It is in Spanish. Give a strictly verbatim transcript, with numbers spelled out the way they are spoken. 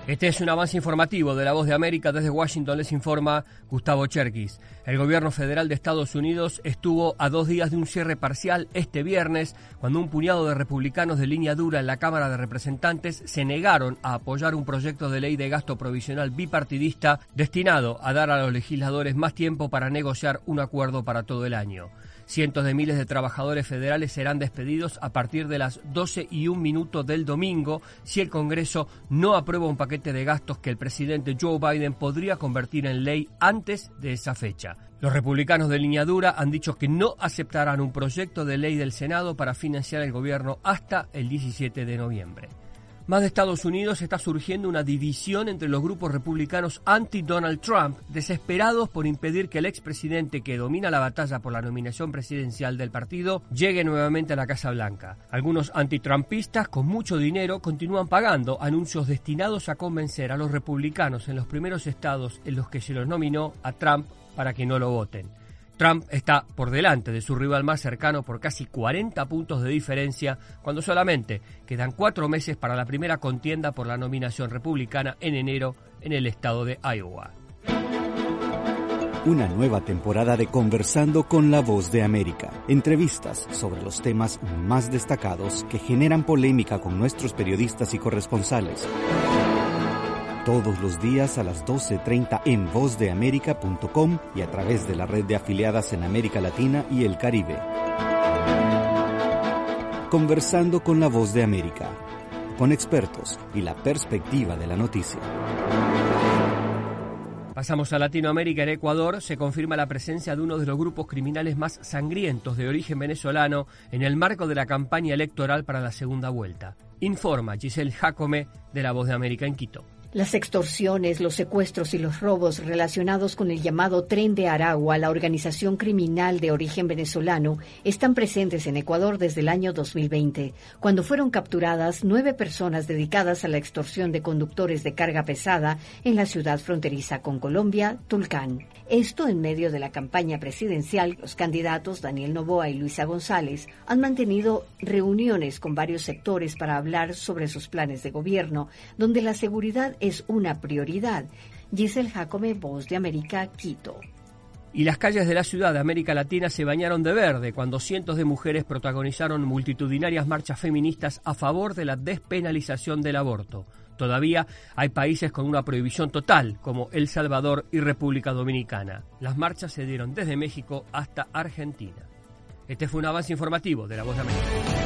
Este es un avance informativo de La Voz de América. Desde Washington les informa Gustavo Cherkis. El gobierno federal de Estados Unidos estuvo a dos días de un cierre parcial este viernes, cuando un puñado de republicanos de línea dura en la Cámara de Representantes se negaron a apoyar un proyecto de ley de gasto provisional bipartidista destinado a dar a los legisladores más tiempo para negociar un acuerdo para todo el año. Cientos de miles de trabajadores federales serán despedidos a partir de las doce y un minuto del domingo si el Congreso no aprueba un paquete de gastos que el presidente Joe Biden podría convertir en ley antes de esa fecha. Los republicanos de línea dura han dicho que no aceptarán un proyecto de ley del Senado para financiar el gobierno hasta el diecisiete de noviembre. Más de Estados Unidos está surgiendo una división entre los grupos republicanos anti-Donald Trump, desesperados por impedir que el expresidente que domina la batalla por la nominación presidencial del partido llegue nuevamente a la Casa Blanca. Algunos antitrumpistas con mucho dinero continúan pagando anuncios destinados a convencer a los republicanos en los primeros estados en los que se los nominó a Trump para que no lo voten. Trump está por delante de su rival más cercano por casi cuarenta puntos de diferencia, cuando solamente quedan cuatro meses para la primera contienda por la nominación republicana en enero en el estado de Iowa. Una nueva temporada de Conversando con la Voz de América. Entrevistas sobre los temas más destacados que generan polémica con nuestros periodistas y corresponsales. Todos los días a las doce treinta en voz de américa punto com y a través de la red de afiliadas en América Latina y el Caribe. Conversando con la Voz de América, con expertos y la perspectiva de la noticia. Pasamos a Latinoamérica. En Ecuador se confirma la presencia de uno de los grupos criminales más sangrientos de origen venezolano en el marco de la campaña electoral para la segunda vuelta. Informa Giselle Jacome de La Voz de América en Quito. Las extorsiones, los secuestros y los robos relacionados con el llamado Tren de Aragua, la organización criminal de origen venezolano, están presentes en Ecuador desde el año dos mil veinte, cuando fueron capturadas nueve personas dedicadas a la extorsión de conductores de carga pesada en la ciudad fronteriza con Colombia, Tulcán. Esto en medio de la campaña presidencial. Los candidatos Daniel Noboa y Luisa González han mantenido reuniones con varios sectores para hablar sobre sus planes de gobierno, donde la seguridad es una prioridad. Giselle Jacome, Voz de América, Quito. Y las calles de la ciudad de América Latina se bañaron de verde cuando cientos de mujeres protagonizaron multitudinarias marchas feministas a favor de la despenalización del aborto. Todavía hay países con una prohibición total, como El Salvador y República Dominicana. Las marchas se dieron desde México hasta Argentina. Este fue un avance informativo de La Voz de América.